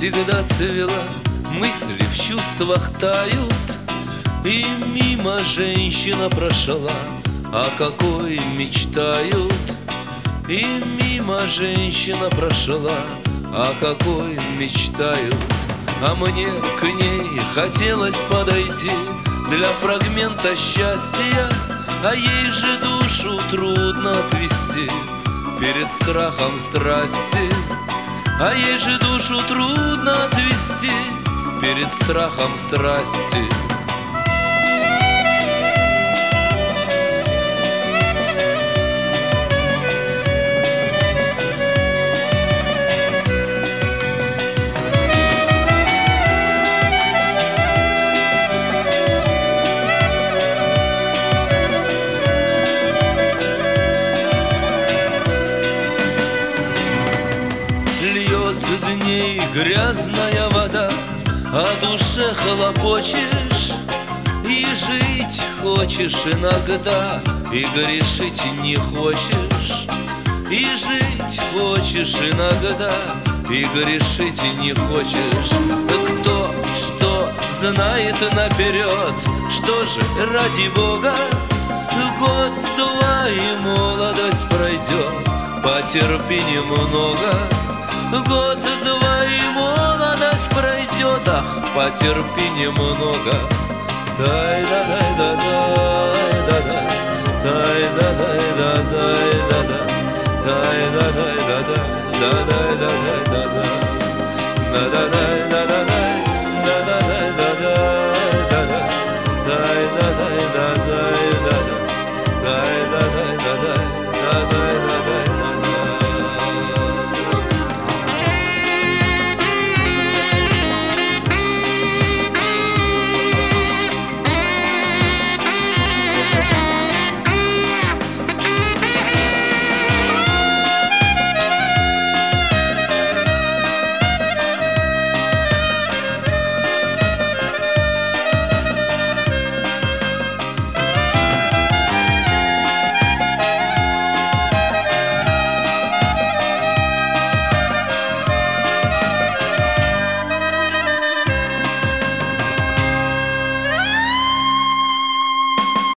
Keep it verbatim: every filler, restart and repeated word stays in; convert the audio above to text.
всегда цвела, мысли в чувствах тают, и мимо женщина прошла, о какой мечтают. И мимо женщина прошла, о какой мечтают. А мне к ней хотелось подойти для фрагмента счастья, а ей же душу трудно отвести перед страхом страсти. А ей же душу трудно отвести перед страхом страсти. Дней грязная вода, о душе хлопочешь, и жить хочешь иногда, и грешить не хочешь. И жить хочешь иногда, и грешить не хочешь. Кто что знает наперед, что же ради Бога, год-два и молодость пройдет, потерпи немного. Год-два и молодость пройдет, ах, потерпи немного. Дай-да-дай-да-дай-да-да, дай-да-дай-да-дай-да-да, дай-да-дай-да-дай, да-дай-да-дай-да-да, да-да-дай-да-дай.